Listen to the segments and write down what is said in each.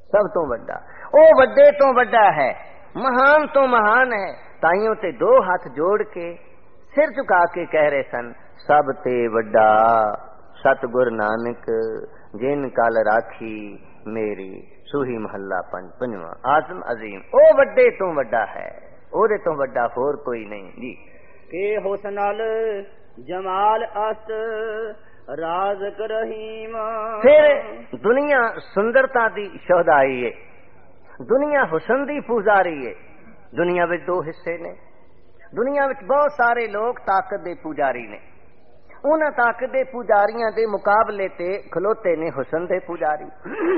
सब तो वड्डा, ओ वड्डे तो वड्डा है, महान तो महान है। ताइयों ते दो हाथ जोड़ के सिर झुका के कह रहे सन, सब ते वड्डा सतगुर नानक जिन कल राखी मेरी। सूही महला पंजवा। आजम अजीम, ओ वड्डे तो वड्डा है, ओदे तो वड्डा होर कोई नहीं जी। के हुस्नल जमाल अस्त राज़ रहीम। फिर दुनिया सुंदरता दी शोहदाई है, दुनिया हुसन दी पुजारी है। दुनिया विच दो हिस्से ने, दुनिया विच बहुत सारे लोग ताकत दे पुजारी ने। उन्हां ताकत दे पुजारियां दे मुकाबले ते खलोते ने हुसन दे पुजारी,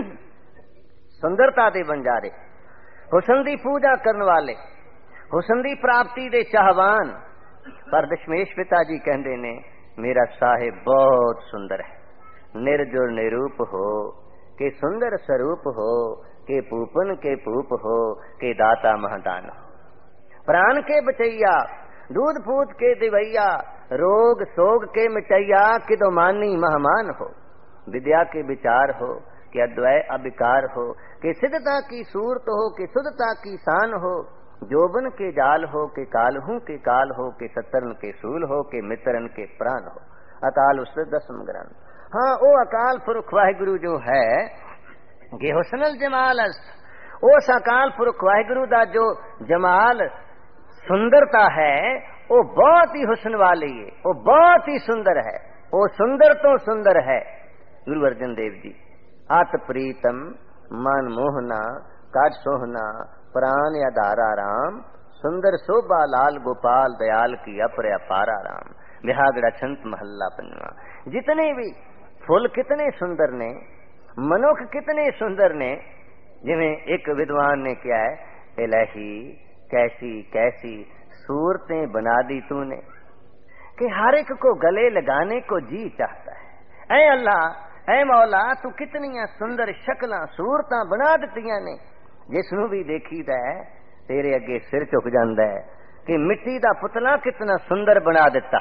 सुंदरता दे बंजारे, हुसन दी पूजा करने वाले, हुसन दी प्राप्ति दे चाहवान। पर दशमेश पिता जी कहते ने, मेरा साहिब बहुत सुंदर है, निर्जुर निरूप हो के सुंदर स्वरूप हो के पूपन के पूप हो के दाता महदान हो। प्राण के बचैया दूध पूत के दिवैया, रोग सोग के मिटैया किदो मानी महमान हो। विद्या के विचार हो कि अद्वय अविकार हो, कि सिद्धता की सूरत हो कि शुद्धता की शान हो। जोबन के जाल हो कि कालहू के काल हो, कि सतरन के सूल हो कि मित्रन के प्राण हो। अकाल उस दसम ग्रंथ। हाँ, वो अकाल पुरख वाहिगुरु जो है कि हुस्नल जमाल अस्त, उस अकाल पुरख वाहिगुरु दा जो जमाल सुंदरता है वो बहुत ही हुस्न वाली है, वो बहुत ही सुंदर है, वो सुंदर तो सुंदर है। गुरु अर्जन देव जी, अत प्रीतम मन मोहना काट सोहना प्राण आधारा राम, सुंदर शोभा लाल गोपाल दयाल की अपर अपारा राम। बिहागड़ा छंत महला पंजवा। जितने भी फुल कितने सुंदर ने, मनुख कितने सुंदर ने। जिवें एक विद्वान ने क्या है, इलाही कैसी कैसी सूरतें बना दी तूने कि हर एक को गले लगाने को जी चाहता है। ऐ अल्लाह, ऐ मौला, तू कितनियां सुंदर शक्लां सूरतां बना दित्तियां ने, जिसनू भी देखीदा है तेरे अगे सिर झुक जांदा है कि मिट्टी दा पुतला कितना सुंदर बना दिता,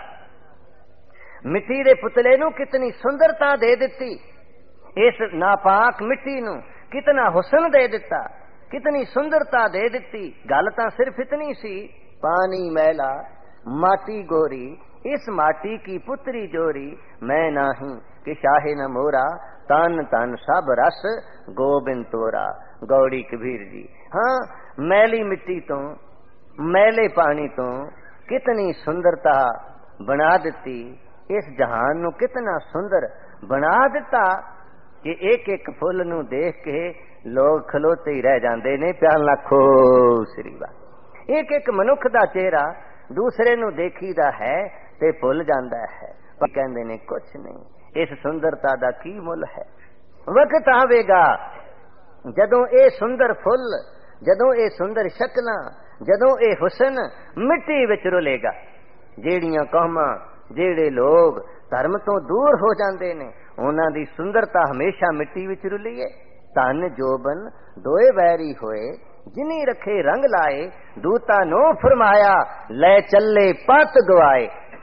मिट्टी दे पुतले नू कितनी सुंदरता दे दिती, इस नापाक मिट्टी नू कितना हुस्न दे दिता, कितनी सुंदरता दे दिती। गल तां सिर्फ इतनी सी, पानी मैला माटी गोरी, इस माटी की पुत्री जोरी, मैं नाही कि शाहे न मोरा, तन तन सब रस गोबिंद तोरा। गौड़ी कबीर जी। हाँ, मैली मिट्टी तो मैले पानी तो कितनी सुंदरता बना दिती, इस जहान नू कितना सुंदर बना दिता कि एक एक फुल नू देख के लोग खलोते ही रह जाते ने, प्याल लाखो श्रीवा। एक एक मनुख दा चेहरा दूसरे नू देखीदा है ते भुल जांदा है, पर कहंदे ने कुछ नहीं, इस सुंदरता दा की मुल है। वक्त आवेगा जदों ए सुंदर फुल, जदों ए सुंदर शक्लां, जदों ए हुसन मिट्टी विच रुलेगा। जेड़ियां कौमां, जेड़े लोग धर्म तो दूर हो जाते ने, उन्हां दी सुंदरता हमेशा मिट्टी विच रुली है। धन जोबन दोए वैरी होए, जिनी रखे रंग लाए, दूता नो फरमाया ले चले पत गवाए।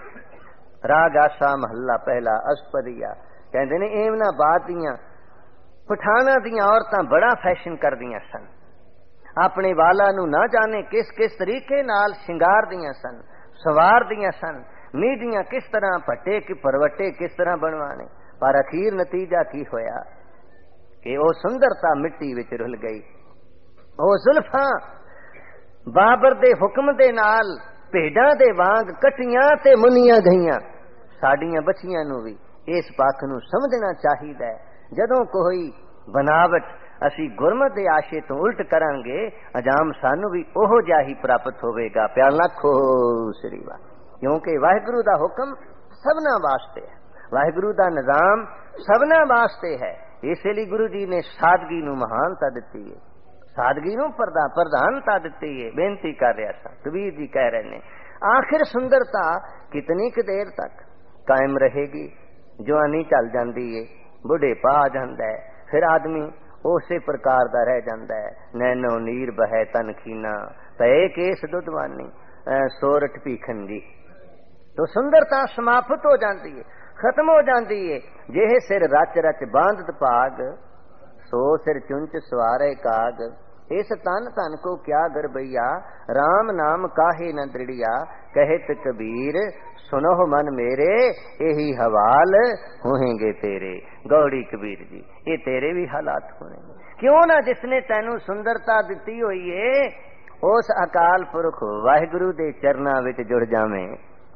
राग आशा महला पहला अष्टपदिया। कहते ने एमनाबाद दियां पठाना दियां औरतां बड़ा फैशन कर दियां सन, अपने वाला नू ना जाने किस किस तरीके नाल शिंगार दियां सन, सवार दियां सन, मीडियां किस तरह भट्टे कि परवटे किस तरह बनवाने। पर अखीर नतीजा की होया कि वो सुंदरता मिट्टी विच रुल गई। वो जुल्फां बाबर दे हुक्म दे नाल भेडां दे वांग कटियां ते मुनियां गईयां। साडियां बच्चियां नू भी इस पक्ष नू समझना चाहिदा है, जदों कोई बनावट असी गुरमत दे आशे तो उल्ट करांगे, अजाम सानू भी ओहो जिहा ही प्राप्त होवेगा। प्यार लाखो श्रीवा। क्योंकि वाहिगुरु दा हुक्म सबना वास्ते है, वाहिगुरु दा निजाम सबना वास्ते है। इसलिए गुरु जी ने सादगी नू महानता दिती है, सादगी नू प्रधानता दिती है। बेनती कर रहा था, कबीर जी कह रहे ने, आखिर सुंदरता कितनी क देर तक कायम रहेगी। जवानी चल जाती है, बुढ़ेपा आ जाता है, फिर आदमी उसे प्रकार दा रह जाता है। नैनो नीर बहे तन खीना, पे केस दुधवानी, सोरठ भीखन जी। तो सुंदरता समाप्त हो जाती है, खत्म हो जाती है। जे सिर रच रच बांधत भाग, सो सिर चुंच सवारे काग, इस तन तन को क्या गरबैया, राम नाम काहे न दृढ़िया, कहत कबीर सुनो मन मेरे, यही हवाल होंगे तेरे। गौड़ी कबीर जी, ये तेरे भी हालात होने। क्यों ना जिसने तैनू सुंदरता दिती हुई है, उस अकाल पुरख वाहिगुरु दे चरना विच जुड़ जावें,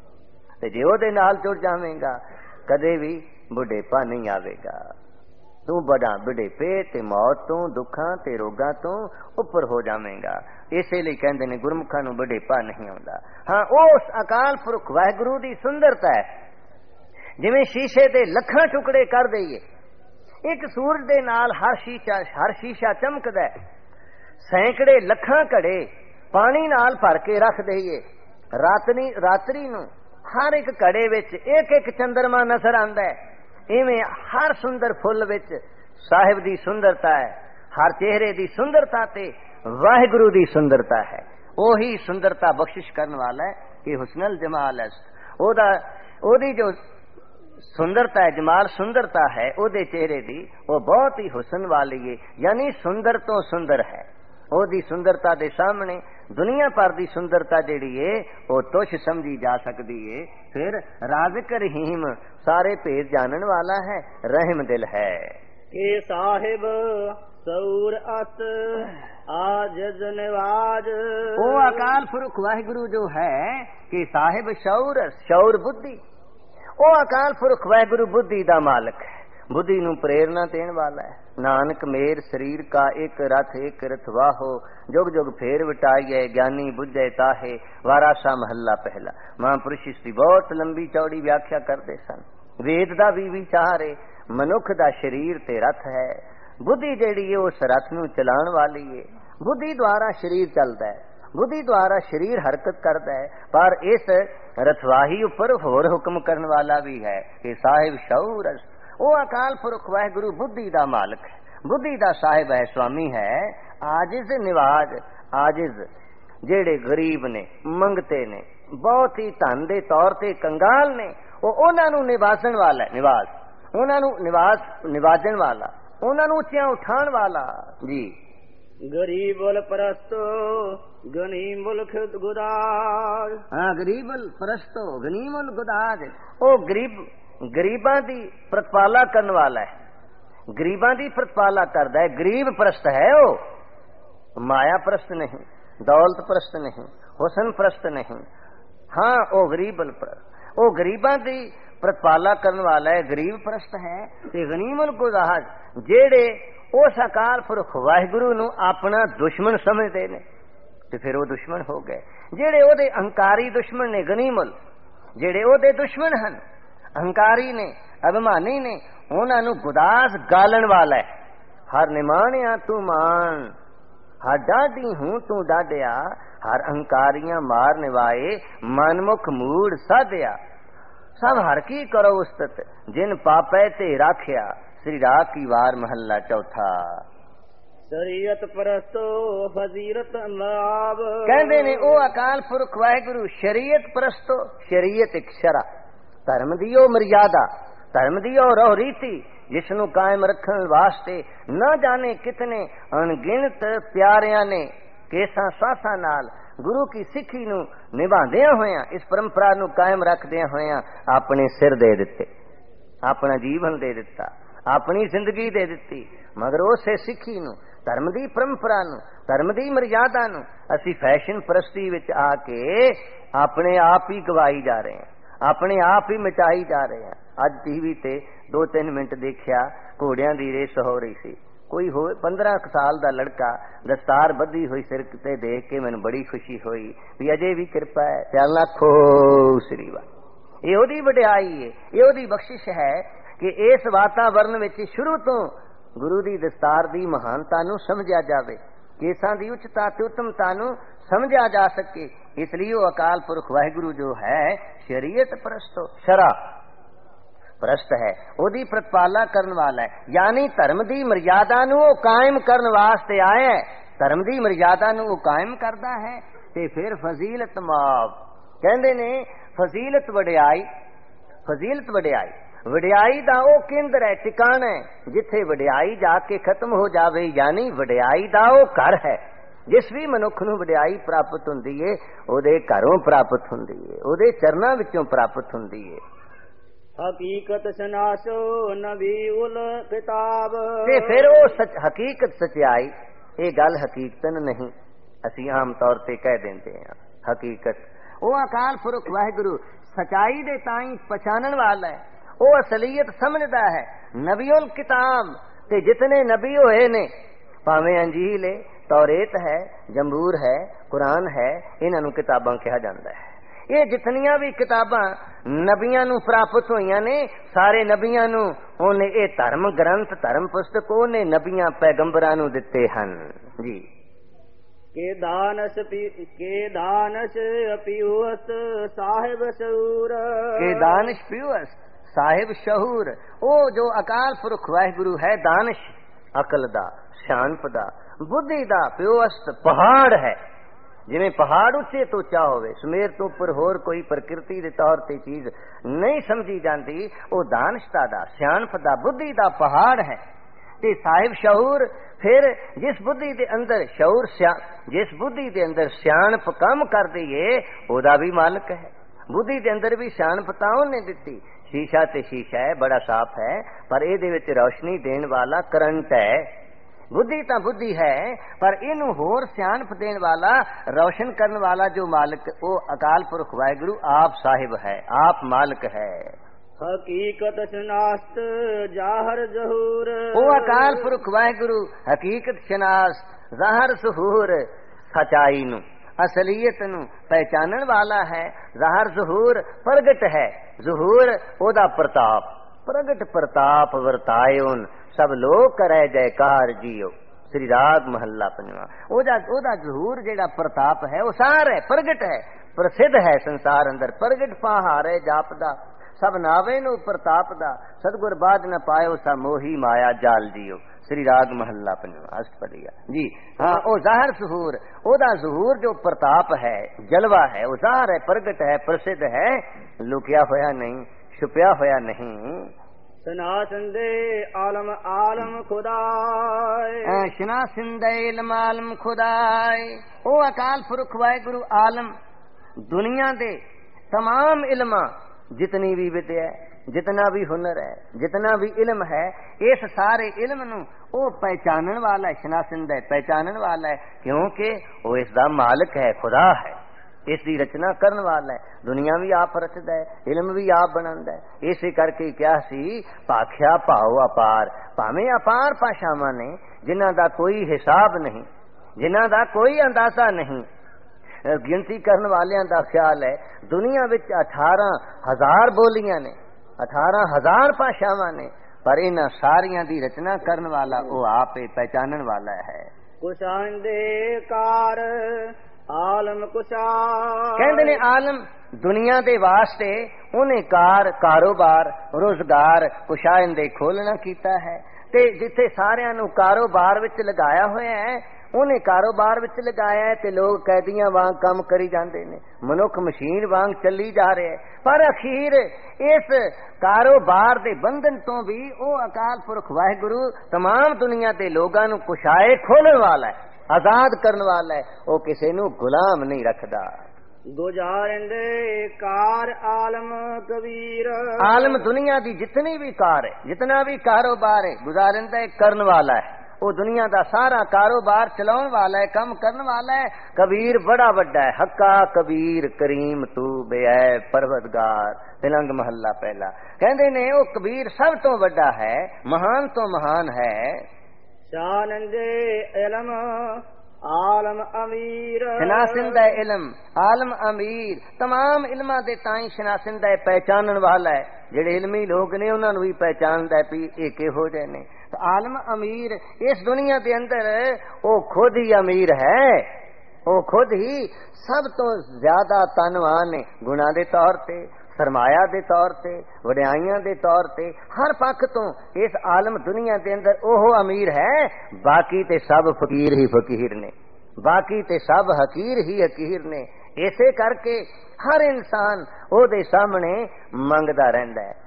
ते जे ओदे नाल जुड़ जावेंगा कदे भी बुढ़ेपा नहीं आवेगा। तू बड़ा बुढ़ेपे ते मौत तो दुखा ते रोगां तो उपर हो जावेगा। इसे लिए कहते ने गुरमुखा नूं बुढ़ेपा नहीं आउंदा। हाँ, उस अकाल पुरख वाहिगुरु दी सुंदरता है, जिवें शीशे दे लखां टुकड़े कर दईए, एक सूरज दे नाल हर शीशा चमकदा है, सैकड़े लखां घड़े पानी नाल भर के रख दईए, रात्रि नूं हर एक घड़े विच एक एक चंद्रमा नजर आंदा है। इवें हर सुंदर फुल विच साहिब दी सुंदरता है, हर चेहरे दी सुंदरता ते वाहिगुरु दी सुंदरता है। ओही सुंदरता बख्शिश करने वाला है कि हुस्नल जमाल है। ओदी जो सुंदरता है, जमाल सुंदरता है, ओदे चेहरे दी वो बहुत ही हुस्न वाली है, यानी सुंदर तो सुंदर है। ओदी सुंदरता दे सामने दुनिया भर दी सुंदरता जिहड़ी है वो तुछ समझी जा सकती है। फिर राज़िक रहीम सारे भेद जानन वाला है, रहम दिल है। के साहिब सऊर अत आजिज़ निवाज, ओ अकाल पुरख वाहिगुरु जो है कि साहिब शौर बुद्धि, ओ अकाल पुरख वाहिगुरु बुद्धि दा मालिक है, बुद्धि नूं प्रेरणा देने वाला है। नानक मेर शरीर का एक रथ वाहो, जुग जुग फेर वटाइए, ज्ञानी बुझे ताहे, वारासा महला पहला। महापुरुष इसकी बहुत लंबी चौड़ी व्याख्या करते सन। वेद दा भी विचार है, मनुख दा शरीर ते रथ है, बुद्धि जेड़ी है उस रथ नूं चलाण वाली है। बुद्धि द्वारा शरीर चलता है, बुद्धि द्वारा शरीर हरकत करता है, पर इस रथवाही उपर होर हुक्म करने वाला भी है कि साहिब शौर। वो अकाल पुरख वाहिगुरु बुद्धि दा मालिक है, बुद्धि दा साहिब है, स्वामी है। आजिज निवाज, आजिज जेड़े गरीब ने, मंगते ने, बहुत ही धन दे तौर ते कंगाल ने, वो उन्हां नूं निवाजण वाला है। निवाज उन्हां नूं निवाजण वाला, उन्हां नूं उच्चियां उठाण वाला जी। गरीबुल परस्तो गनीमुल गुदाज, हाँ, गरीबुल परस्तो गनीमुल गुदाज, ओ गरीबां दी प्रतिपाला करने वाला है, गरीबां दी प्रतिपाला करदा है। गरीब परस्त है वो, माया परस्त नहीं, दौलत परस्त नहीं, हुसन परस्त नहीं। हाँ, वो गरीबुल परस्त, वो गरीबां दी प्रतिपाला करने वाला है, गरीब परस्त है। ते गनीमुल गुदाज जेड़े उस अकाल पुरख वाहिगुरु नूं अपना दुश्मन समझदे ने, ते फिर वो दुश्मन हो गए। जेड़े ओदे अहंकारी दुश्मन ने, गनीमुल जेड़े ओदे दुश्मन हन, अहंकारी ने, अभिमानी ने, उन्हां नूं गुदास गालन वाला है। हर निमाणिया तू मान, हर डाढ़ी हूं तू डाढ़िया, हर अहंकारियां मार निवाए, मनमुख मूड साधिया। सब हर की करो उस्तत, जिन पापै ते राखिया। श्री राग की वार महला चौथा। शरीयत परस्तो फजीरत लाभ, कहते ने ओ अकाल पुरख वाहिगुरु शरीयत परस्तो, शरीयत एक शरा, धर्म दियो मर्यादा, धर्म दियो रोह रीति, जिसनू कायम रखने वास्ते न जाने कितने अनगिनत प्यारियां ने केसा सासा नाल गुरु की सिक्खी नू निभांदियां होया, इस परंपरा नू कायम रखदियां होया अपने सिर दे दिते, अपना जीवन दे दिता, अपनी जिंदगी दे दिती। मगर उसे सिक्खी नू, धर्म दी परंपरा नू, धर्म दी मर्यादा नू असी फैशन परस्ती विच आके अपने आप ही गवाई जा रहे हैं, अपने आप ही मिटाई जा रहे हैं। अज टीवी ते 2-3 मिनट देखिया, घोड़ियां दी रेस हो रही सी, कोई हो 15 साल दा लड़का दस्तार बधी हुई सिर ते देख के मैनूं बड़ी खुशी हुई भी अजे भी कृपा है, चल लाखो श्री वाह। ये ओदी वडियाई है, ये ओदी बख्शिश है कि इस वातावरण विच शुरू तो गुरु दी दस्तार दी महानता नूं समझिया जावे, केसां दी उच्चता ते उत्तमता नूं समझा जा सके। इसलिए वो अकाल पुरख वाहिगुरु जो है शरीयत परस्तो, शरा परस्त है, ओदी प्रतिपाला करने वाला है, यानी धर्म दी मर्यादा नूं वो कायम करने वास्ते आया है। धर्म दी मर्यादा नूं वो कायम करदा है ते फिर फजीलत माव कहंदे ने, फजीलत वडियाई, फजीलत वडियाई ਵਡਿਆਈ ਦਾ ਉਹ ਕੇਂਦਰ ਹੈ, ਟਿਕਾਣਾ ਹੈ, ਜਿੱਥੇ ਵਡਿਆਈ ਜਾ ਕੇ ਖਤਮ ਹੋ ਜਾਵੇ, ਯਾਨੀ ਵਡਿਆਈ ਦਾ ਉਹ ਘਰ ਹੈ। ਜਿਸ ਵੀ ਮਨੁੱਖ ਨੂੰ ਵਡਿਆਈ ਪ੍ਰਾਪਤ ਹੁੰਦੀ ਏ ਉਹਦੇ ਘਰੋਂ ਪ੍ਰਾਪਤ ਹੁੰਦੀ ਏ, ਉਹਦੇ ਚਰਨਾਂ ਵਿੱਚੋਂ ਪ੍ਰਾਪਤ ਹੁੰਦੀ ਏ। ਹਕੀਕਤ ਸਨਾਸੋ ਨਬੀ ਉਲ ਕਿਤਾਬ। ਤੇ ਫਿਰ ਉਹ ਹਕੀਕਤ ਸਚਾਈ, ਇਹ ਗੱਲ ਹਕੀਕਤਨ ਨਹੀਂ, ਅਸੀਂ ਆਮ ਤੌਰ ਤੇ ਕਹਿ ਦਿੰਦੇ ਹਾਂ ਹਕੀਕਤ। ਉਹ ਅਕਾਲ ਪੁਰਖ ਵਾਹਿਗੁਰੂ ਸਚਾਈ ਦੇ ਤਾਈਂ ਪਛਾਣਨ ਵਾਲਾ ਹੈ, ਉਹ ਅਸਲੀਅਤ ਸਮਝਦਾ ਹੈ। ਨਬੀ ਉਲ ਕਿਤਾਬ ਤੇ ਜਿਤਨੇ ਨਬੀ ਹੋਏ ਨੇ, ਭਾਵੇਂ ਅੰਜੀਲ ਹੈ, ਤੌਰੇਤ ਹੈ, ਜੰਬੂਰ ਹੈ, ਕੁਰਾਨ ਹੈ, ਇਹਨਾਂ ਨੂੰ ਕਿਤਾਬਾਂ ਕਿਹਾ ਜਾਂਦਾ ਹੈ। ਇਹ ਜਿਤਨੀਆਂ ਵੀ ਕਿਤਾਬਾਂ ਨਬੀਆਂ ਨੂੰ ਪ੍ਰਾਪਤ ਹੋਈਆਂ ਨੇ, ਸਾਰੇ ਨਬੀਆਂ ਨੂੰ ਉਹਨੇ ਇਹ ਧਰਮ ਗ੍ਰੰਥ, ਧਰਮ ਪੁਸਤਕ ਉਹਨੇ ਨਬੀਆਂ ਪੈਗੰਬਰਾਂ ਨੂੰ ਦਿੱਤੇ ਹਨ ਜੀ। ਕੇ ਦਾਨਸ ਪੀਉਸ ਸਾਹਿਬ ਸ਼ਹੂਰ। ਕੇ ਦਾਨਸ਼ ਪੀਉਸ ਸਾਹਿਬ ਸ਼ਹੂਰ। ਉਹ ਜੋ ਅਕਾਲ ਪੁਰਖ ਵਾਹਿਗੁਰੂ ਹੈ, ਦਾਨਸ਼ ਅਕਲ ਦਾ, ਸਿਆਣਪ ਦਾ, ਬੁੱਧੀ ਦਾ ਪਿਓਸਤ ਪਹਾੜ ਹੈ। ਜਿਵੇਂ ਪਹਾੜ ਉੱਚੇ ਤੋਂ ਉੱਚਾ ਹੋਵੇ, ਸਮੇਰ ਤੋਂ ਉੱਪਰ ਹੋਰ ਕੋਈ ਪ੍ਰਕਿਰਤੀ ਦੇ ਤੌਰ ਤੇ ਚੀਜ਼ ਨਹੀਂ ਸਮਝੀ ਜਾਂਦੀ, ਉਹ ਦਾਨਸ਼ਤਾ ਦਾ, ਸਿਆਣਪ ਦਾ, ਬੁੱਧੀ ਦਾ ਪਹਾੜ ਹੈ। ਤੇ ਸਾਹਿਬ ਸ਼ਹੂਰ, ਫਿਰ ਜਿਸ ਬੁੱਧੀ ਦੇ ਅੰਦਰ ਸ਼ਹੂਰ, ਜਿਸ ਬੁੱਧੀ ਦੇ ਅੰਦਰ ਸਿਆਣਪ ਕੰਮ ਕਰਦੀ ਏ, ਉਹਦਾ ਵੀ ਮਾਲਕ ਹੈ। ਬੁੱਧੀ ਦੇ ਅੰਦਰ ਵੀ ਸਿਆਣਪ ਤਾਂ ਉਹਨੇ ਦਿੱਤੀ। ਸ਼ੀਸ਼ਾ ਤੇ ਸ਼ੀਸ਼ਾ ਹੈ, ਬੜਾ ਸਾਫ਼ ਹੈ, ਪਰ ਇਹਦੇ ਵਿੱਚ ਰੌਸ਼ਨੀ ਦੇਣ ਵਾਲਾ ਕਰੰਟ ਹੈ। ਬੁੱਧੀ ਤਾਂ ਬੁੱਧੀ ਹੈ, ਪਰ ਇਹਨੂੰ ਹੋਰ ਸਿਆਣਪ ਦੇਣ ਵਾਲਾ, ਰੌਸ਼ਨ ਕਰਨ ਵਾਲਾ ਜੋ ਮਾਲਕ, ਉਹ ਅਕਾਲ ਪੁਰਖ ਵਾਹਿਗੁਰੂ ਆਪ ਸਾਹਿਬ ਹੈ, ਆਪ ਮਾਲਕ ਹੈ। ਹਕੀਕਤ ਸ਼ਨਾਸਤ ਜ਼ਾਹਰ ਜ਼ਹੂਰ। ਉਹ ਅਕਾਲ ਪੁਰਖ ਵਾਹਿਗੁਰੂ ਹਕੀਕਤ ਸ਼ਨਾਸ, ਜ਼ਾਹਰ ਜ਼ਹੂਰ, ਸਚਾਈ ਨੂੰ, ਅਸਲੀਅਤ ਨੂੰ ਪਹਿਚਾਨਣ ਵਾਲਾ ਹੈ। ਜ਼ਾਹਰ ਜ਼ਹੂਰ ਪ੍ਰਗਟ ਹੈ, ਜ਼ਹੂਰ ਉਹਦਾ ਪ੍ਰਤਾਪ, ਪ੍ਰਗਟ ਪ੍ਰਤਾਪ ਵਰਤਾਇਓਨ ਸਭ ਲੋਕ ਕਰੇ ਜੈਕਾਰ ਜੀਓ। ਸ੍ਰੀ ਰਾਗ ਮਹੱਲਾ ਪੰਜਵਾਂ। ਉਹਦਾ ਜ਼ਹੂਰ ਜਿਹੜਾ ਪ੍ਰਤਾਪ ਹੈ, ਉਹ ਸਾਰ ਹੈ, ਪ੍ਰਗਟ ਹੈ, ਪ੍ਰਸਿੱਧ ਹੈ ਸੰਸਾਰ ਅੰਦਰ। ਪ੍ਰਗਟ ਪਹਾਰੇ ਜਾਪਦਾ ਸਭ ਨਾਵੇ ਨੂੰ ਪ੍ਰਤਾਪ ਦਾ, ਸਤਿਗੁਰ ਬਾਦ ਨ ਪਾਇਓ ਸਾ ਮੋਹੀ ਮਾਇਆ ਜਾਲ ਜੀਓ। ਸ੍ਰੀ ਰਾਗ ਮਹੱਲਾ ਪੰਜਵਾਂ ਅਸ਼ਟਪਦੀਆ ਜੀ। ਹਾਂ, ਉਹ ਜ਼ਾਹਰ ਜ਼ਹੂਰ, ਉਹਦਾ ਜ਼ਹੂਰ ਜੋ ਪ੍ਰਤਾਪ ਹੈ, ਜਲਵਾ ਹੈ, ਉਹ ਜ਼ਾਹਰ ਹੈ, ਪ੍ਰਗਟ ਹੈ, ਪ੍ਰਸਿੱਧ ਹੈ, ਲੁਕਿਆ ਹੋਇਆ ਨਹੀਂ, ਛੁਪਿਆ ਹੋਇਆ ਨਹੀਂ। ਸਨਾ ਸਿੰਦੇ ਆਲਮ ਆਲਮ ਖੁਦਾਏ। ਸ਼ਨਾ ਸਿੰਦੇ ਇਲਮ ਆਲਮ ਖੁਦਾਏ। ਉਹ ਅਕਾਲ ਪੁਰਖ ਵਾਹਿਗੁਰੂ ਆਲਮ, ਦੁਨੀਆ ਦੇ तमाम ਇਲਮਾਂ, ਜਿਤਨੀ ਵੀ ਵਿਦਿਆ ਹੈ, जितना भी हुनर है, जितना भी इल्म है, इस सारे इल्म ਨੂੰ ਉਹ ਪਹਿਚਾਨਣ ਵਾਲਾ ਹੈ, ਸ਼ਨਾਸਿੰਦ ਹੈ, ਪਹਿਚਾਨਣ ਵਾਲਾ ਹੈ, ਕਿਉਂਕਿ ਉਹ ਇਸ ਦਾ ਮਾਲਕ ਹੈ, ਖੁਦਾ ਹੈ, ਇਸ ਦੀ ਰਚਨਾ ਕਰਨ ਵਾਲਾ ਹੈ। ਦੁਨੀਆ ਵੀ ਆਪ ਰਚਦਾ ਹੈ, ਇਲਮ ਵੀ ਆਪ ਬਣਾਉਂਦਾ ਹੈ। ਇਸੇ ਕਰਕੇ ਕਿਹਾ ਸੀ ਭਾਖਿਆ ਭਾਉ ਅਪਾਰ। ਭਾਵੇਂ ਅਪਾਰ ਭਾਸ਼ਾਵਾਂ ਨੇ, ਜਿਨ੍ਹਾਂ ਦਾ ਕੋਈ ਹਿਸਾਬ ਨਹੀਂ, ਜਿਨ੍ਹਾਂ ਦਾ ਕੋਈ ਅੰਦਾਜ਼ਾ ਨਹੀਂ। ਗਿਣਤੀ ਕਰਨ ਵਾਲਿਆਂ ਦਾ ਖਿਆਲ ਹੈ ਦੁਨੀਆ ਵਿੱਚ 18,000 ਬੋਲੀਆਂ ਨੇ, 18,000 ਭਾਸ਼ਾਵਾਂ ਨੇ, ਪਰ ਇਹਨਾਂ ਸਾਰੀਆਂ ਦੀ ਰਚਨਾ ਕਰਨ ਵਾਲਾ ਉਹ ਆਪ ਹੀ ਪਹਿਚਾਨਣ ਵਾਲਾ ਹੈ। ਕੁਸ਼ਾਂਦੇ ਕਾਰ ਆਲਮ ਕੁਸ਼ਾ। ਕਹਿੰਦੇ ਨੇ ਆਲਮ ਦੁਨੀਆ ਦੇ ਵਾਸਤੇ ਉਹਨੇ ਕਾਰੋਬਾਰ, ਰੋਜ਼ਗਾਰ ਕੁਸ਼ਾਇੰਦੇ ਖੋਲਣਾ ਕੀਤਾ ਹੈ। ਤੇ ਜਿੱਥੇ ਸਾਰਿਆਂ ਨੂੰ ਕਾਰੋਬਾਰ ਵਿੱਚ ਲਗਾਇਆ ਹੋਇਆ ਹੈ, ਉਹਨੇ ਕਾਰੋਬਾਰ ਵਿੱਚ ਲਗਾਇਆ ਹੈ, ਤੇ ਲੋਕ ਕੈਦੀਆਂ ਵਾਂਗ ਕੰਮ ਕਰੀ ਜਾਂਦੇ ਨੇ, ਮਨੁੱਖ ਮਸ਼ੀਨ ਵਾਂਗ ਚੱਲੀ ਜਾ ਰਿਹਾ ਹੈ। ਪਰ ਅਖੀਰ ਇਸ ਕਾਰੋਬਾਰ ਦੇ ਬੰਧਨ ਤੋਂ ਵੀ ਉਹ ਅਕਾਲ ਪੁਰਖ ਵਾਹਿਗੁਰੂ तमाम ਦੁਨੀਆ ਦੇ ਲੋਕਾਂ ਨੂੰ ਕੁਸ਼ਾਏ ਖੋਲਣ ਵਾਲਾ ਹੈ, ਆਜ਼ਾਦ ਕਰਨ ਵਾਲਾ ਹੈ। ਉਹ ਕਿਸੇ ਨੂੰ ਗੁਲਾਮ ਨਹੀਂ ਰੱਖਦਾ। ਗੁਜ਼ਾਰਿੰਦੇ ਕਾਰ ਆਲਮ ਕਬੀਰ। ਆਲਮ ਦੁਨੀਆ ਦੀ ਜਿਤਨੀ ਵੀ ਕਾਰ ਹੈ, ਜਿਤਨਾ ਵੀ ਕਾਰੋਬਾਰ ਹੈ, ਗੁਜ਼ਾਰਿੰਦੇ ਕਰਨ ਵਾਲਾ ਹੈ। ਉਹ ਦੁਨੀਆ ਦਾ ਸਾਰਾ ਕਾਰੋਬਾਰ ਚਲਾਉਣ ਵਾਲਾ ਹੈ, ਕੰਮ ਕਰਨ ਵਾਲਾ ਹੈ। ਕਬੀਰ ਬੜਾ ਵੱਡਾ ਹੈ। ਹੱਕਾ ਕਬੀਰ ਕਰੀਮ ਤੂੰ ਬੇਅ ਪਰਵਰਦਗਾਰ। ਤਿਲੰਗ ਮਹੱਲਾ ਪਹਿਲਾ। ਕਹਿੰਦੇ ਨੇ ਉਹ ਕਬੀਰ ਸਭ ਤੋਂ ਵੱਡਾ ਹੈ, ਮਹਾਨ ਤੋਂ ਮਹਾਨ ਹੈ। ਸ਼ਾਨੰਦੇ ਇਲਮ ਆਲਮ ਅਮੀਰ। ਸ਼ਨਾਸਿੰਦਾ ਇਲਮ ਆਲਮ ਅਮੀਰ। तमाम ਇਲਮਾਂ ਦੇ ਤਾਈਂ ਸ਼ਨਾਸਿੰਦਾ ਪਹਿਚਾਨਣ ਵਾਲਾ ਹੈ। ਜਿਹੜੇ ਇਲਮੀ ਲੋਕ ਨੇ ਉਹਨਾਂ ਨੂੰ ਵੀ ਪਹਿਚਾਨਦਾ ਵੀ ਇਹ ਕਿਹੋ ਜਿਹੇ ਨੇ। आलम अमीर इस दुनिया के अंदर वो खुद ही अमीर है, वो खुद ही सब तो ज्यादा धनवान है, गुणा के तौर पे, सरमाया के तौर पे, वड्याइयां के तौर पे, हर पक्ष तो इस आलम दुनिया के अंदर ओह अमीर है। बाकी ते सब फकीर ही फकीर ने, बाकी ते सब हकीर ही हकीर ने। इसे करके हर इंसान ओदे सामने मंगदा रहिंदा है,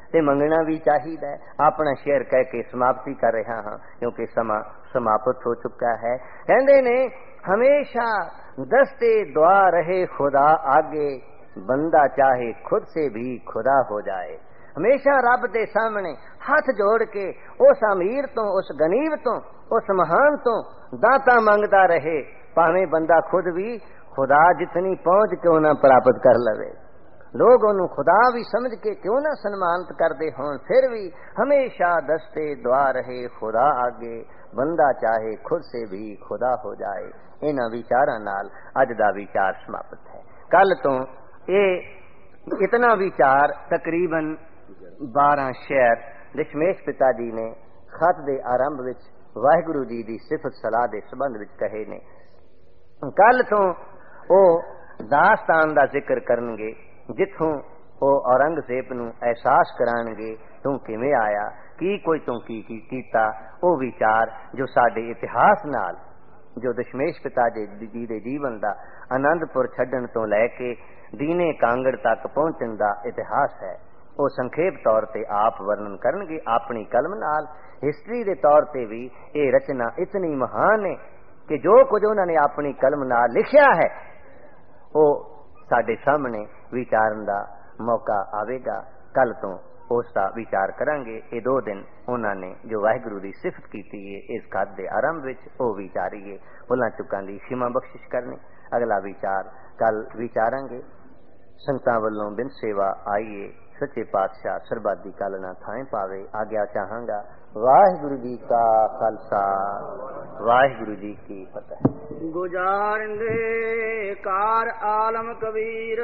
ਤੇ ਮੰਗਣਾ ਵੀ ਚਾਹੀਦਾ ਹੈ। ਆਪਣਾ ਸ਼ੇਰ ਕਹਿ ਕੇ ਸਮਾਪਤੀ ਕਰ ਰਿਹਾ ਹਾਂ ਕਿਉਂਕਿ ਸਮਾਂ ਸਮਾਪਤ ਹੋ ਚੁੱਕਾ ਹੈ। ਕਹਿੰਦੇ ਨੇ ਹਮੇਸ਼ਾ दस्ते दुआ रहे खुदा आगे, बंदा चाहे खुद से भी खुदा हो जाए। हमेशा रब दे सामने हाथ जोड़ के उस अमीर तो, उस गनीब तो, उस महान तो दाता मंगता रहे, भावें बंदा खुद भी खुदा जितनी पहुंच क्यों ना प्राप्त कर लवे। लोग उन्होंने खुदा भी समझ के क्यों ना सम्मानित करते हों, फिर भी हमेशा दस्ते दुआ रहे खुदा आगे, बंदा चाहे खुद से भी खुदा हो जाए। इन्हां विचारां नाल अज दा विचार समाप्त है। कल तो ये इतना विचार तकरीबन 12 शेर दशमेश पिता जी ने खत दे आरंभ विच वाहिगुरु जी दी सिफत सलाह दे संबंध विच कहे ने। कल तो वो दास्तान दा जिक्र करनगे जिथों वो औरंगजेब नूं एहसास कराणगे तू किवें आया, की कोई तू की कीता। वो विचार जो साडे इतिहास नाल, जो दशमेश पिता जी दे जीवन दा आनंदपुर छड्डण तो लैके दीने कांगड़ तक पहुंचण दा इतिहास है, वो संखेप तौर ते आप वर्णन करनगे अपनी कलम नाल। हिस्टरी दे तौर ते भी ये रचना इतनी महान है कि जो कुछ उन्होंने अपनी कलम नाल लिखिया है वो साडे सामने विचारन दा मौका आवेगा। कल तो उसका विचार करांगे। ये 2 दिन उन्होंने जो वाहिगुरु की सिफत की है इस खत के आरंभ में वो विचारीए, भुलां चुकां दी क्षमा बख्शिश करनी। अगला विचार कल विचारांगे। संगतां वल्लों बिन सेवा आइए, सच्चे पातशाह सरबत दी कल ना थाएं पावे। आग्या चाहांगा। वाहिगुरु जी का खालसा, वाहिगुरु जी की फतेह। गुजारंदे कार आलम कबीर,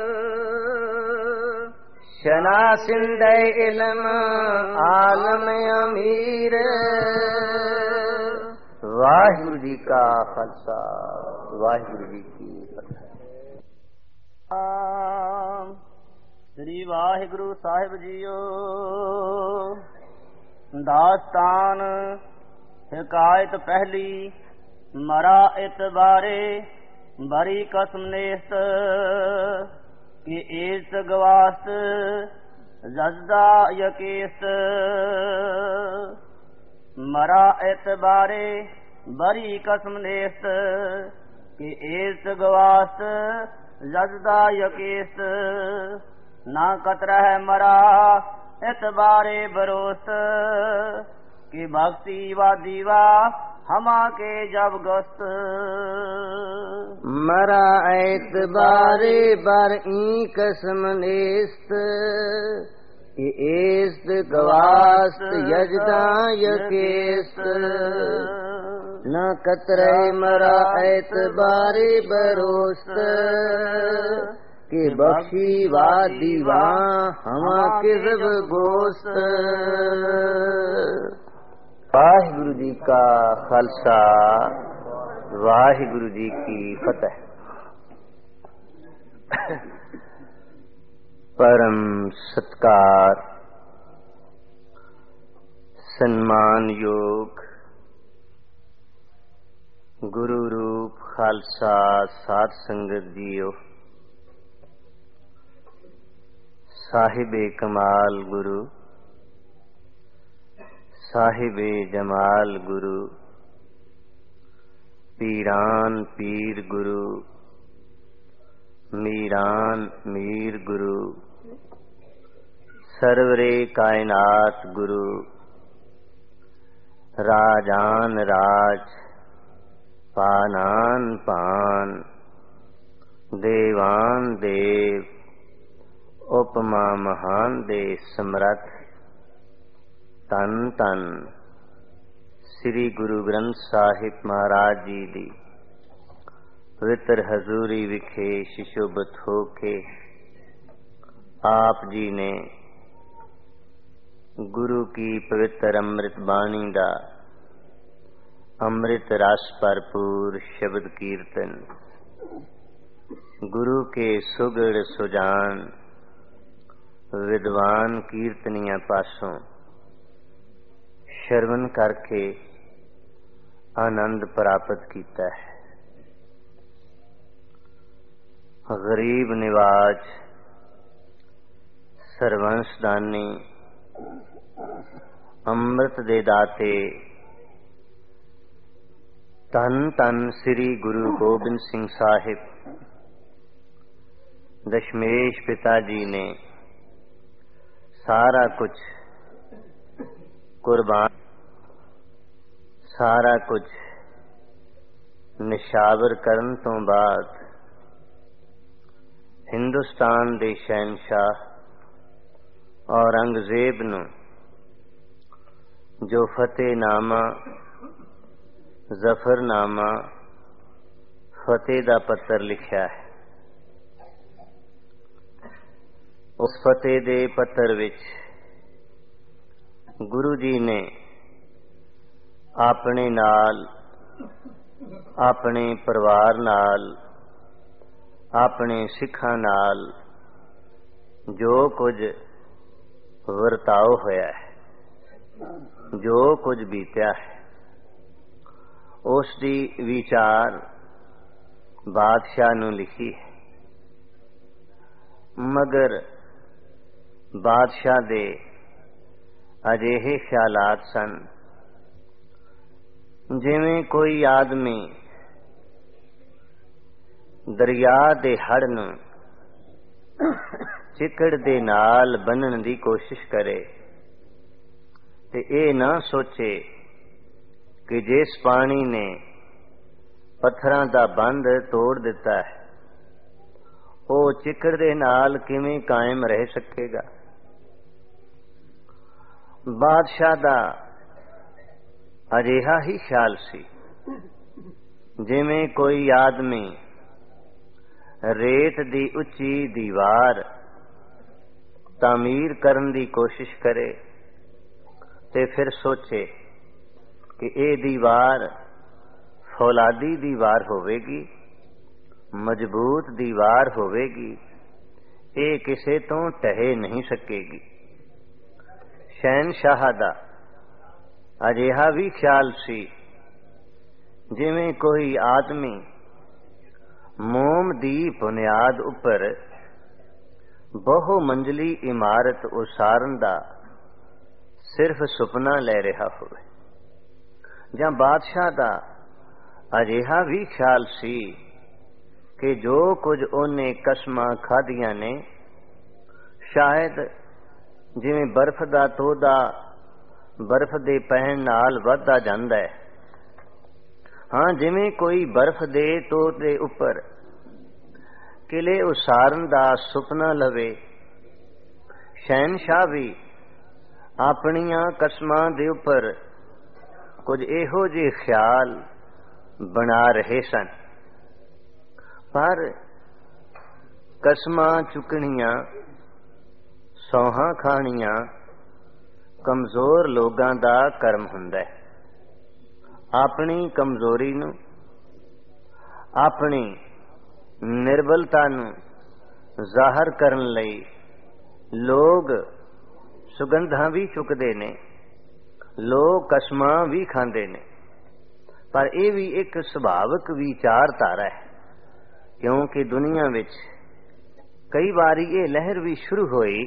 शनासिंदे इल्म आलम अमीर। वाहिगुरु जी का खालसा, वाहिगुरु जी की फतेह। श्री वाहिगुरु साहिब जीओ। दास्तान हिकायत पहली। मरा इतबारे बरी कसम नेस्त, कि एस गवास्त जज्दा यकेस्त। मरा एतबारे बरी कसम नेस्त, कि एस गवास्त जज्दा यकेस्त। ना कतरा है मरा एतबारे बरोस्त, कि भक्ति व दीवा हमा के जब गस्त। मरा एतबारे बर ई कसम नेस्त, कि एस्त गवास्त यजदा यकेस्त। न कतरे मरा एतबारे बरोस्त, कि बख्शी वा दीवा हमा के जब गोस्त। वाहिगुरु जी का खालसा, वाहिगुरु जी की फतेह। परम सत्कार सम्मान योग गुरु रूप खालसा साध संगत जीओ। साहिबे कमाल गुरु, साहिबे जमाल गुरु, पीरान पीर गुरु, मीरान मीर गुरु, सरवरे कायनात गुरु, राजान राज, पानान पान, देवान देव, उपमा महान दे समरथ। तन तन श्री गुरु ग्रंथ साहिब महाराज जी दी पवित्र हजूरी विखे शिशोभत होके आप जी ने गुरु की पवित्र अमृत बाणी दा अमृत रस भरपूर शब्द कीर्तन गुरु के सुगड़ सुजान विद्वान कीर्तनिया पासों श्रवण करके आनंद प्राप्त किया है। गरीब निवाज ਸਰਵੰਸ ਦਾਨੀ, ਅੰਮ੍ਰਿਤ ਦੇ ਦਾਤੇ, ਧੰਨ ਧੰਨ ਸ੍ਰੀ ਗੁਰੂ ਗੋਬਿੰਦ ਸਿੰਘ ਸਾਹਿਬ ਦਸ਼ਮੇਸ਼ ਪਿਤਾ ਜੀ ਨੇ ਸਾਰਾ ਕੁਝ ਕੁਰਬਾਨ, ਸਾਰਾ ਕੁਝ ਨਿਸ਼ਾਵਰ ਕਰਨ ਤੋਂ ਬਾਅਦ ਹਿੰਦੁਸਤਾਨ ਦੇ ਸ਼ਹਿਨशाह ਔਰੰਗਜ਼ੇਬ ਨੂੰ ਜੋ ਫਤਿਹਨਾਮਾ, ਜ਼ਫਰਨਾਮਾ, ਫਤਿਹ ਦਾ ਪੱਤਰ ਲਿਖਿਆ ਹੈ, ਉਸ ਫਤਿਹ ਦੇ ਪੱਤਰ ਵਿੱਚ ਗੁਰੂ ਜੀ ਨੇ ਆਪਣੇ ਨਾਲ, ਆਪਣੇ ਪਰਿਵਾਰ ਨਾਲ, ਆਪਣੇ ਸਿੱਖਾਂ ਨਾਲ ਜੋ ਕੁਝ ਵਰਤਾਓ ਹੋਇਆ ਹੈ, ਜੋ ਕੁਝ ਬੀਤਿਆ ਹੈ, ਉਸ ਦੀ ਵਿਚਾਰ ਬਾਦਸ਼ਾਹ ਨੂੰ ਲਿਖੀ ਹੈ। ਮਗਰ ਬਾਦਸ਼ਾਹ ਦੇ ਅਜਿਹੇ ਖਿਆਲਾਤ ਸਨ ਜਿਵੇਂ ਕੋਈ ਆਦਮੀ ਦਰਿਆ ਦੇ ਹੜ੍ਹ ਨੂੰ ਚਿੱਕੜ ਦੇ ਨਾਲ ਬੰਨਣ ਦੀ ਕੋਸ਼ਿਸ਼ ਕਰੇ ਤੇ ਇਹ ਨਾ ਸੋਚੇ ਕਿ ਜਿਸ ਪਾਣੀ ਨੇ ਪੱਥਰਾਂ ਦਾ ਬੰਦ ਤੋੜ ਦਿੱਤਾ ਹੈ ਉਹ ਚਿੱਕੜ ਦੇ ਨਾਲ ਕਿਵੇਂ ਕਾਇਮ ਰਹਿ ਸਕੇਗਾ। ਬਾਦਸ਼ਾਹ ਦਾ ਅਜਿਹਾ ਹੀ ਖਿਆਲ ਸੀ ਜਿਵੇਂ ਕੋਈ ਆਦਮੀ ਰੇਤ ਦੀ ਉੱਚੀ ਦੀਵਾਰ ਤਾਮੀਰ ਕਰਨ ਦੀ ਕੋਸ਼ਿਸ਼ ਕਰੇ ਤੇ ਫਿਰ ਸੋਚੇ ਕਿ ਇਹ ਦੀਵਾਰ ਫੌਲਾਦੀ ਦੀਵਾਰ ਹੋਵੇਗੀ, ਮਜ਼ਬੂਤ ਦੀਵਾਰ ਹੋਵੇਗੀ, ਇਹ ਕਿਸੇ ਤੋਂ ਢਹਿ ਨਹੀਂ ਸਕੇਗੀ। ਸ਼ਹਿਨशाह ਦਾ ਅਜਿਹਾ ਵੀ ਖਿਆਲ ਸੀ ਜਿਵੇਂ ਕੋਈ ਆਦਮੀ ਮੋਮ ਦੀ ਬੁਨਿਆਦ ਉੱਪਰ ਬਹੁ ਮੰਜ਼ਲੀ ਇਮਾਰਤ ਉਸਾਰਨ ਦਾ ਸਿਰਫ ਸੁਪਨਾ ਲੈ ਰਿਹਾ ਹੋਵੇ। ਜਾਂ ਬਾਦਸ਼ਾਹ ਦਾ ਅਜਿਹਾ ਵੀ ਖਿਆਲ ਸੀ ਕਿ ਜੋ ਕੁਝ ਉਹਨੇ ਕਸਮਾਂ ਖਾਧੀਆਂ ਨੇ, ਸ਼ਾਇਦ ਜਿਵੇਂ ਬਰਫ਼ ਦਾ ਤੋਦਾ ਬਰਫ਼ ਦੇ ਪੈਣ ਨਾਲ ਵੱਧਦਾ ਜਾਂਦਾ ਹੈ, ਹਾਂ ਜਿਵੇਂ ਕੋਈ ਬਰਫ਼ ਦੇ ਤੋਦੇ ਉੱਪਰ ਕਿਲੇ ਉਸਾਰਨ ਦਾ ਸੁਪਨਾ ਲਵੇ, ਸ਼ਹਿਨशाह ਵੀ ਆਪਣੀਆਂ ਕਸਮਾਂ ਦੇ ਉੱਪਰ ਕੁਝ ਇਹੋ ਜਿਹੇ ਖਿਆਲ ਬਣਾ ਰਹੇ ਸਨ। ਪਰ ਕਸਮਾਂ ਚੁੱਕਣੀਆਂ, ਸੌਹਾਂ ਖਾਣੀਆਂ ਕਮਜ਼ੋਰ ਲੋਕਾਂ ਦਾ ਕਰਮ ਹੁੰਦਾ ਹੈ। ਆਪਣੀ ਕਮਜ਼ੋਰੀ ਨੂੰ, ਆਪਣੀ ਨਿਰਬਲਤਾ ਨੂੰ ਜ਼ਾਹਰ ਕਰਨ ਲਈ ਲੋਕ ਸੁਗੰਧਾਂ ਵੀ ਚੁੱਕਦੇ ਨੇ, ਲੋਕ ਕਸਮਾਂ ਵੀ ਖਾਂਦੇ ਨੇ, ਪਰ ਇਹ ਵੀ ਇੱਕ ਸੁਭਾਵਿਕ ਵਿਚਾਰਧਾਰਾ ਹੈ, ਕਿਉਂਕਿ ਦੁਨੀਆ ਵਿੱਚ ਕਈ ਵਾਰੀ ਇਹ ਲਹਿਰ ਵੀ ਸ਼ੁਰੂ ਹੋਈ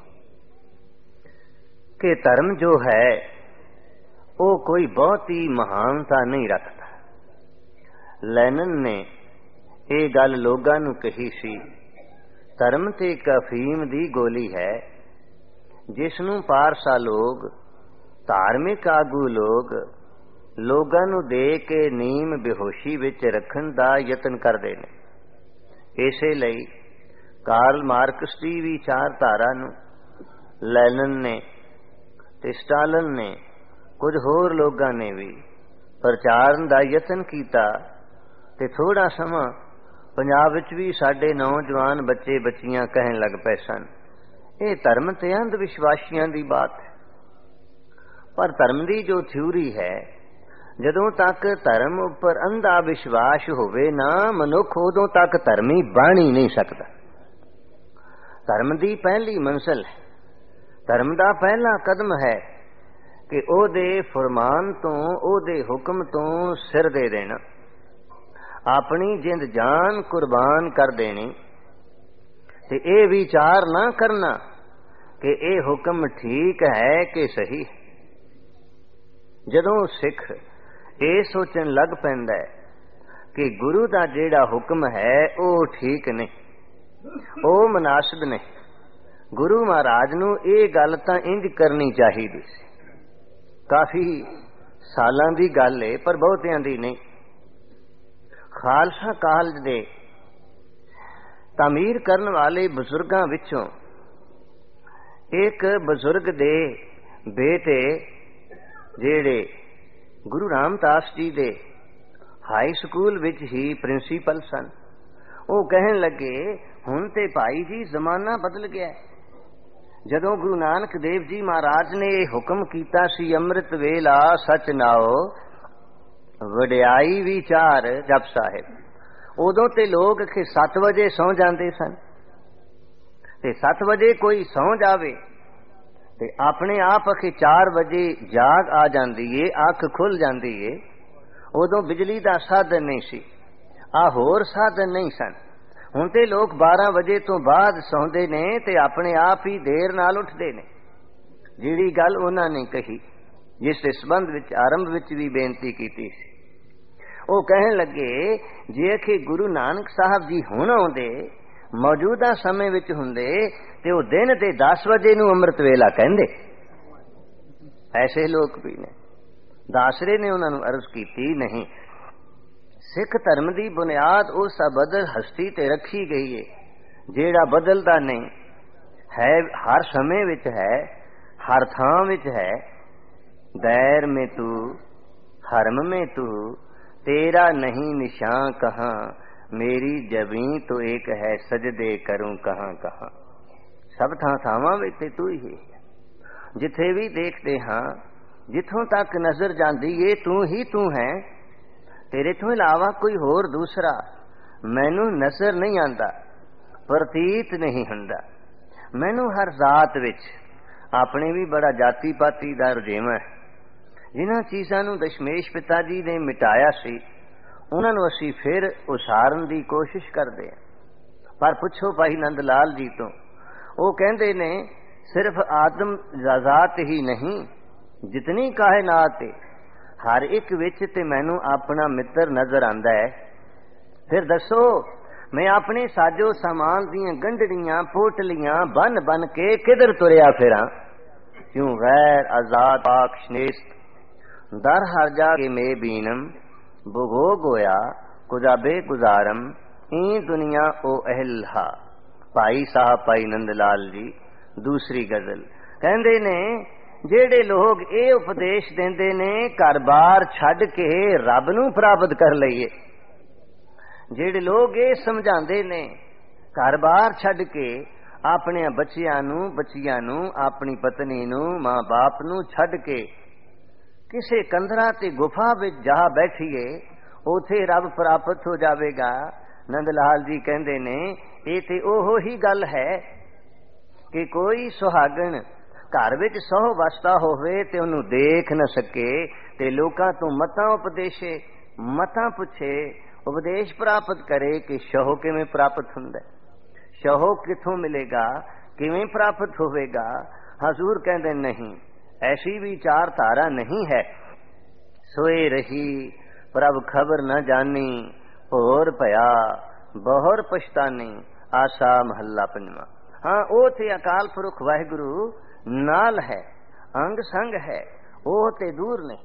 ਕਿ ਧਰਮ ਜੋ ਹੈ ਉਹ ਕੋਈ ਬਹੁਤੀ ਮਹਾਨਤਾ ਨਹੀਂ ਰੱਖਦਾ। ਲੈਨਨ ਨੇ ਇਹ ਗੱਲ ਲੋਕਾਂ ਨੂੰ ਕਹੀ ਸੀ, ਧਰਮ ਤੇ ਇੱਕ ਅਫੀਮ ਦੀ ਗੋਲੀ ਹੈ ਜਿਸ ਨੂੰ ਪਾਰਸਾ ਲੋਕ, ਧਾਰਮਿਕ ਆਗੂ ਲੋਕ ਲੋਕਾਂ ਨੂੰ ਦੇ ਕੇ ਨੀਮ ਬੇਹੋਸ਼ੀ ਵਿੱਚ ਰੱਖਣ ਦਾ ਯਤਨ ਕਰਦੇ ਨੇ। ਇਸੇ ਲਈ ਕਾਰਲ ਮਾਰਕਸ ਦੀ ਵਿਚਾਰਧਾਰਾ ਨੂੰ ਲੈਨਨ ਨੇ ਤੇ ਸਟਾਲਨ ਨੇ, ਕੁਝ ਹੋਰ ਲੋਕਾਂ ਨੇ ਵੀ ਪ੍ਰਚਾਰਨ ਦਾ ਯਤਨ ਕੀਤਾ ਤੇ ਥੋੜਾ ਸਮਾਂ ਪੰਜਾਬ ਵਿੱਚ ਵੀ ਸਾਡੇ ਨੌਜਵਾਨ ਬੱਚੇ ਬੱਚੀਆਂ ਕਹਿਣ ਲੱਗ ਪਏ ਸਨ ਇਹ ਧਰਮ ਤੇ ਅੰਧ ਵਿਸ਼ਵਾਸੀਆਂ ਦੀ ਬਾਤ ਹੈ। ਪਰ ਧਰਮ ਦੀ ਜੋ ਥਿਊਰੀ ਹੈ, ਜਦੋਂ ਤੱਕ ਧਰਮ ਉੱਪਰ ਅੰਧਾ ਵਿਸ਼ਵਾਸ ਹੋਵੇ ਨਾ ਮਨੁੱਖ, ਉਦੋਂ ਤੱਕ ਧਰਮੀ ਬਣ ਹੀ ਨਹੀਂ ਸਕਦਾ। ਧਰਮ ਦੀ ਪਹਿਲੀ ਮੰਜ਼ਿਲ ਹੈ, ਧਰਮ ਦਾ ਪਹਿਲਾ ਕਦਮ ਹੈ ਕਿ ਉਹਦੇ ਫਰਮਾਨ ਤੋਂ, ਉਹਦੇ ਹੁਕਮ ਤੋਂ ਸਿਰ ਦੇ ਦੇਣਾ, ਆਪਣੀ ਜਿੰਦ ਜਾਨ ਕੁਰਬਾਨ ਕਰ ਦੇਣੀ ਤੇ ਇਹ ਵਿਚਾਰ ਨਾ ਕਰਨਾ कि ये हुक्म ठीक है कि सही। जदों सिख ये सोचन लग पैंदा है कि गुरु का जेड़ा हुक्म है वो ठीक नहीं, वो मुनासिब नहीं, गुरु महाराज नू ये गल तां इंज करनी चाहिए सी। काफी सालां दी गल है पर बहुतियां दी नहीं। खालसा कालज दे तामीर करन वाले बुजुर्गां विचों एक बुजुर्ग दे बेटे जेड़े गुरु रामदास जी दे हाई स्कूल विच ही प्रिंसीपल सन, वो कहन लगे हुण ते भाई जी जमाना बदल गया है। जदों गुरु नानक देव जी महाराज ने हुक्म कीता सी अमृत वेला सच नाओ वडियाई विचार जप साहिब, उदों ते लोग 7 बजे सौ जाते सन। ते 7 बजे कोई सौ जावे ते अपने आप 4 बजे जाग आ जाती है, अख खुल जाती है। उदों बिजली का साधन नहीं सी, होर साधन नहीं सन। हुण ते लोग 12 बजे तो बाद सौंदे ने ते अपने आप ही देर नाल उठदे ने। जिहड़ी गल उन्हां ने कही जिस संबंध विच आरंभ विच भी बेनती कीती सी, वो कहन लगे जे कि गुरु नानक साहब जी हुण आउंदे मौजूदा समय विच हुंदे ते वो दिन ते 10 बजे नूं अमृत वेला कहंदे। ऐसे लोग भी ने। दासरे ने उन्हां नूं अर्ज कीती नहीं, सिख धर्म की बुनियाद उस अबदल हस्ती ते रखी गई है जेड़ा बदलदा नहीं है, हर समय विच है, हर थां विच है। दैर में तू हरम में तू, तेरा नहीं निशान कहाँ, मेरी जबी तो एक है सजदे करूं कहाँ कहाँ। सब थावां विच तू ही है, जिथे भी देखते हाँ, जिथों तक नजर जाती है तू ही तू है। तेरे तो इलावा कोई होर दूसरा मैनू नजर नहीं आता, प्रतीत नहीं हुंदा। मैनू हर जात विच अपने भी बड़ा जाति पाति दा रुझेवां है। जिन्हां चीज़ां नूं दशमेश पिता जी ने मिटाया सी उन्हां नूं असीं फिर उसारन दी कोशिश करदे हां। पर पुछो भाई नंद लाल जी तो, वो कहंदे ने सिर्फ आदम जात ही नहीं, जितनी कायनात है हर एक विच ते मैनू अपना मित्र नजर आंदा है। फिर दसो मैं अपने साजो सामान दियां गंढड़ियां पोटलियां बन बन के किधर तुरिया फिरां, क्यों गैर आजाद पाक श्नेष्ठ दर हर जा के मैं बीनम बुगो गोया गुजाबे गुजारम ई दुनिया ओ अहलहा। भाई साहब भाई नंद लाल जी दूसरी गजल कहंदे ने जेड़े लोग ये उपदेश देंदे ने घर बार छड़ के रब नूं प्राप्त कर लईए, जेड़े लोग ये समझांदे ने घर बार छड़ के अपने बच्चियां नूं अपनी पत्नी नूं मां बाप नूं छड़ के किसे कंदरा ते गुफा विच जा बैठिए उथे रब प्राप्त हो जावेगा। नंद लाल जी कहंदे ने ये ते ओहो ही गल है कि कोई सुहागण घर विच 100 वसदा होवे ते उन्हूं देख न सके ते लोकां तो मतां उपदेशे, मतां पुछे, उपदेश प्राप्त करे कि शहो किवें प्राप्त हुंदा है, शहो किथों मिलेगा, किवें प्राप्त होवेगा। हजूर कहंदे नहीं, ऐसी विचार धारा नहीं है। सोए रही प्रभ खबर न जानी, होर भया बहुर पछतानी। आशा महला 5वां। हाँ वो ते अकाल पुरख वाहिगुरु नाल है, अंग संग है, वो ते दूर नहीं।